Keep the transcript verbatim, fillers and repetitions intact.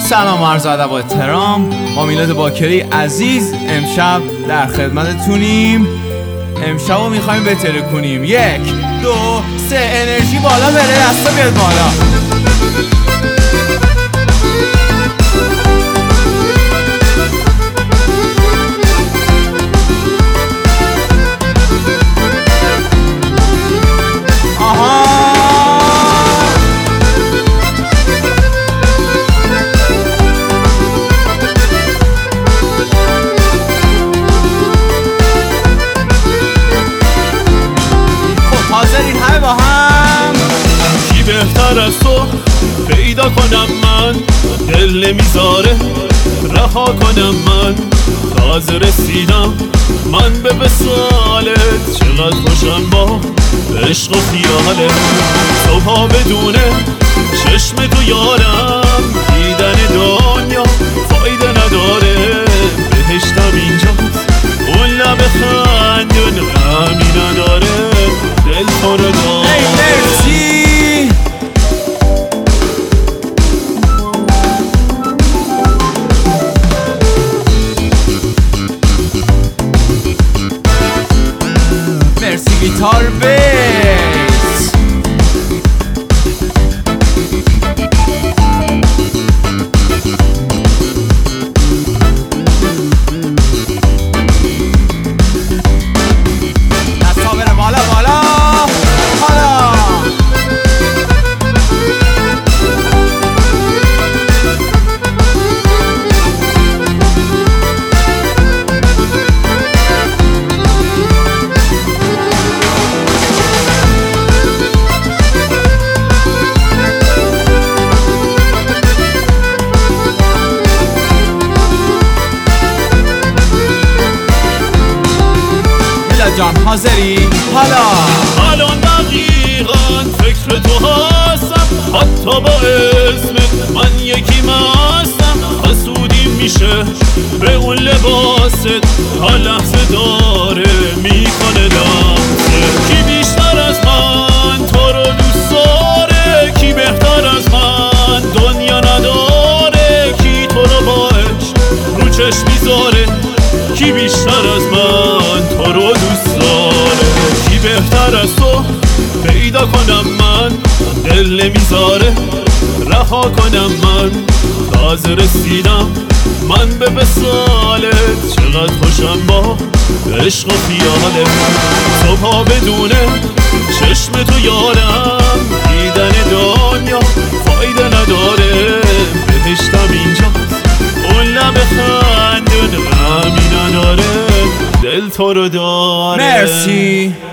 سلام و عرض ادب و احترام. ما میلاد باکری عزیز امشب در خدمتتونیم. امشب رو میخوایم بهتره کنیم. یک دو سه انرژی بالا بره، دستا بیاد بالا. کی بهتر از تو پیدا کنم من، دل نمیذاره رها کنم من. تازه رسیدم من به وصالت، چقدر خوشم با عشق و خیالت. صبحا بدونه چشم تو یارم، دیدن دنیا فایده نداره. بهشتم اینجاست اون لب خندون غمی نداره. دل تو رو داره. مرسی مرسی گیتار بیس. دستا بره بالا بالا بالا. جان حاضری؟ حالا الان دقیقا فکر تو هستم، حتی با اسمت من یکی مستم. حسودی میشه به اون لباست، هر لحظه داره میکنه لحظه. کی بیشتر از من تو رو دوست داره؟ کی بهتر از من دنیا نداره؟ کی تو رو با عشق رو چشم میذاره؟ کی بیشتر از من تو رو دوست داره؟ کی بهتر از تو پیدا کنم من، دل نمیذاره رها کنم من. تازه رسیدم من به وصالت، چقدر خوشم با عشق و خیالت. صبحا بدونه چشم تو یارم، دیدن دنیا فایده نداره. بهشتم اینجاست اون لب خندون غمی نداره. دل تو رو داره. مرسی.